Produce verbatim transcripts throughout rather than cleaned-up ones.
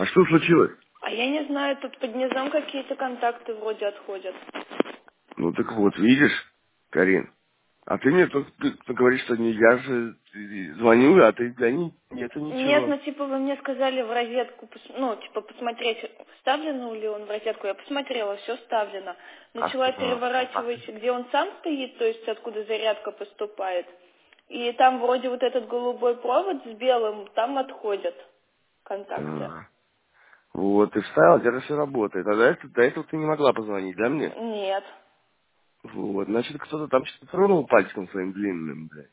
А что случилось? А я не знаю, тут под низом какие-то контакты вроде отходят. Ну так вот, видишь, Карин, а ты мне тут ты- ты говоришь, что не я же э, звоню, а ты для них нет Нет, ничего. ну типа вы мне сказали в розетку, пос- ну типа посмотреть, вставлено ли он в розетку. Я посмотрела, все вставлено. А Начала что, переворачивать, контакты? где он сам стоит, то есть откуда зарядка поступает. И там вроде вот этот голубой провод с белым, там отходят контакты. А, вот, ты вставил, у тебя все работает. А до этого, до этого ты не могла позвонить, да, мне? Нет. Вот, значит, кто-то там что-то тронул пальчиком своим длинным, блядь.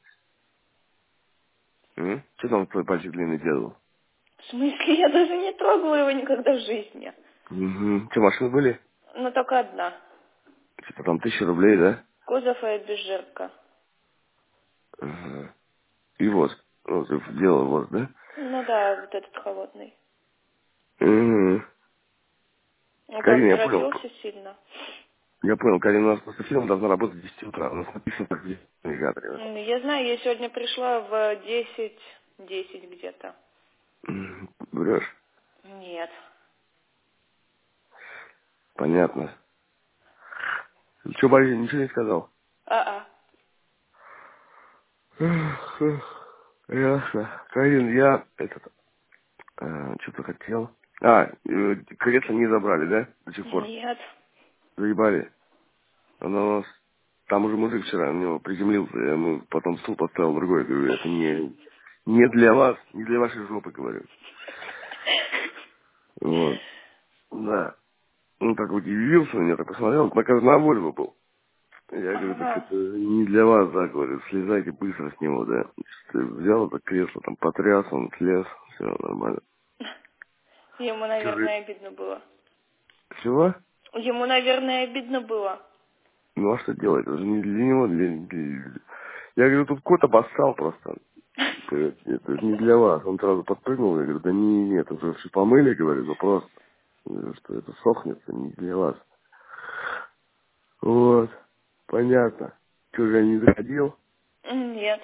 М? Что там твой пальчик длинный делал? В смысле, я даже не трогала его никогда в жизни. Угу. Что, машины были? Но только одна. Типа там тысяча рублей, да? Кузов и обезжирка. Ага. И вот, вот, дело вот, да? Ну да, вот этот холодный. Угу. Он Карина, я понял. поторопился сильно. Я понял, Карина, у нас просто фильм должна работать в десять утра. У нас написано так в навигаторе. М, Я знаю, я сегодня пришла в десять, десять где-то. М, Врешь? Нет. Понятно. Что, Борис, ничего не сказал? А-а. Эх, эх. Ясно. Карин, я этот, э, что-то хотел. А, э, кресло не забрали, да? До сих пор. Нет. Заебали. Оно у нас... Там уже мужик вчера на него приземлился, я ему потом стул поставил другой. Говорю, это не, не для вас, не для вашей жопы, говорю. Вот. Да. Он так удивился, на меня так посмотрел, наказ на Вольво был. Я говорю, так Ага. это не для вас, да, говорю, слезайте быстро с него, да. Ты взял это кресло, там потряс, он слез, все нормально. Ему, Чужие. наверное, обидно было. Чего? Ему, наверное, обидно было. Ну а что делать? Это же не для него, для... для- Я говорю, тут кот обоссал просто. Говорит, это не для вас. Он сразу подпрыгнул, я говорю, да не, нет, это все помыли, говорю, ну просто. Я говорю, что это сохнется, не для вас. Вот, понятно. Что же я не заходил? М, Нет.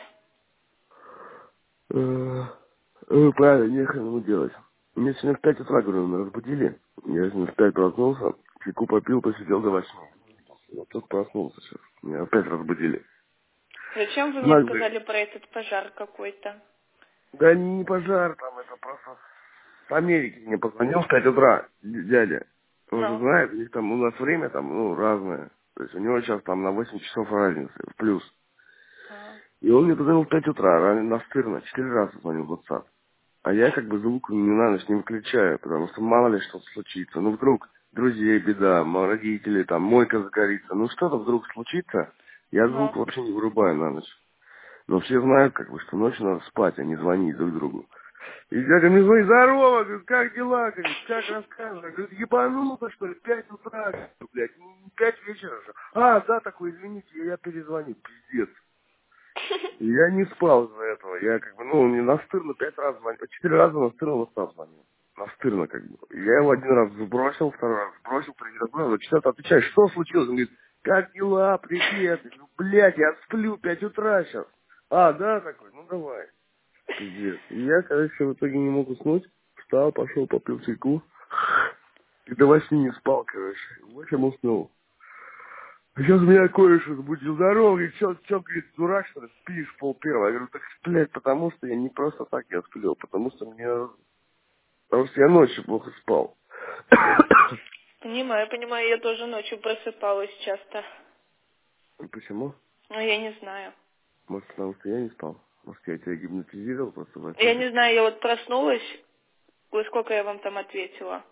Э, э, правильно, нехрен ему делать. Меня сегодня в пять утра, говорю, мы разбудили. Я сегодня в пять проснулся, чайку попил, посидел до восьми. Вот тут проснулся сейчас. Меня опять разбудили. Зачем вы мне Знак, говорит, сказали про этот пожар какой-то? да не пожар там, это просто с Америки мне позвонил в пять утра дядя. Он же Ну. знает, у них там, у нас время там, ну, разное. То есть у него сейчас там на восемь часов разницы, в плюс. А. И он мне позвонил в пять утра, рано, настырно, четыре раза звонил в WhatsApp. А я как бы звук не на ночь не выключаю, потому что мало ли что случится. Ну вдруг друзей беда, м- родители, там, мойка загорится. Ну что-то вдруг случится, я звук Ну. вообще не вырубаю на ночь. Но все знают, как бы, что ночью надо спать, а не звонить друг другу. И дядя мне звонит, здорово, говорит, как дела, говорит, как рассказывай. Говорит, ебануто, что ли, пять утра, говорит, блядь, не пять вечера же. А, да, такой, извините, я перезвоню, пиздец. И я не спал из-за этого. Я как бы, ну, он мне настырно пять раз звонил. Четыре раза настырно вот так звонил. Настырно как бы. Я его один раз сбросил, второй раз сбросил, третий раз сбросил. Четвертый отвечаю, что случилось? Он говорит, как дела, привет. Я говорю, блядь, я сплю, пять утра сейчас. А, да, такой, ну давай. Пиздец. И я, короче, в итоге не мог уснуть. Встал, пошел, попил чайку. И до восьми не спал, короче. В общем, уснул. Сейчас меня кое-что будь здоров, говорит, что, что, говорит, дурак, что ли, спишь пол первого. Я говорю, так, блядь, потому что я не просто так я сплю, а потому что мне, потому что я ночью плохо спал. Понимаю, понимаю, я тоже ночью просыпалась часто. Почему? Но я не знаю. Может, потому что я не спал? Может, я тебя гипнотизировал просто во Я сне? не знаю, я вот проснулась. Ой, сколько я вам там ответила?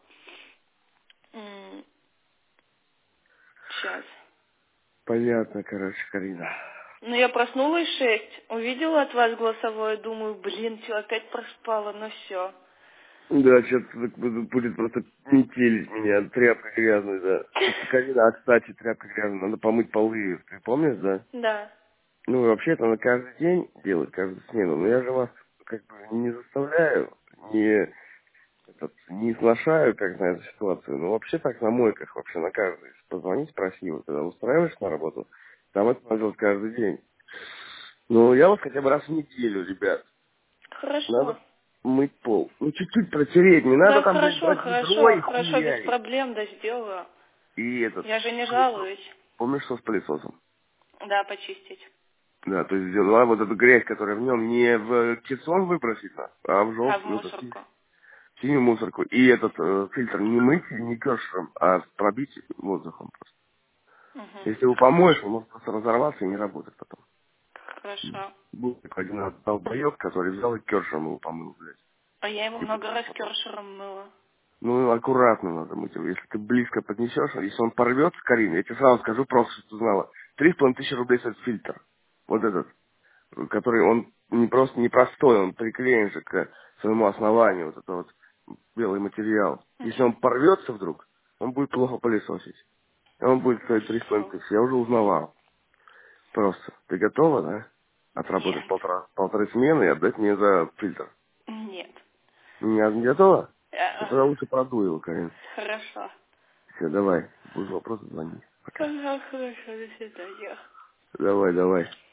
Сейчас. Понятно, короче, Карина. Ну, я проснулась в шесть, увидела от вас голосовое, думаю, блин, что, опять проспала, ну все. Да, сейчас будет просто метелить меня, тряпка грязная, да. Карина, а, кстати, тряпка грязная, надо помыть полы, ты помнишь, да? Да. Ну, вообще-то на каждый день делать, каждую смену. Но я же вас как бы не заставляю, не, этот, не сношаю, как на эту ситуацию. Но вообще так на мойках, вообще на каждый. Если позвонить, спроси, вот, когда устраиваешь на работу, там это надо делать каждый день. Ну, я вот хотя бы раз в неделю, ребят. Надо, Хорошо. мыть пол. Ну, чуть-чуть протереть, не надо Да, там, блядь, хорошо, брать ведро хорошо, и хорошо, без хуярить. проблем, да, сделаю. И этот, Я же не пылесос. жалуюсь. Помнишь, что с пылесосом? Да, почистить. Да, то есть взяла вот эту грязь, которая в нем, не в кессон выбросить, а в А в желтую, эту си- мусорку? синюю мусорку. И этот э, фильтр не мыть, не кершером, а пробить воздухом просто. Угу. Если его Хорошо. помоешь, он может просто разорваться и не работать потом. Хорошо. Был такой один долбоёб, который взял и кершером его помыл, блядь. А я его И много пылесос раз потом. кершером мыла. Ну, аккуратно надо мыть его. Если ты близко поднесешь, если он порвется, Карина, я тебе сразу скажу просто, что ты знала. Три с половиной тысячи рублей стоит фильтр. Вот этот. Который, он не просто не простой, он приклеен же к своему основанию, вот этот вот белый материал. Если он порвется вдруг, он будет плохо пылесосить. И он будет стоить три с половиной Хорошо. тысячи. Я уже узнавал. Просто. Ты готова, да? Отработать Нет. полтора, полторы смены и отдать мне за фильтр. Нет. Не, не готова? А, Ну, тогда лучше продуй его, Карин. Хорошо. Все, давай. Будут вопросы, звони. Пока. Ага, хорошо, до свидания. Давай, давай.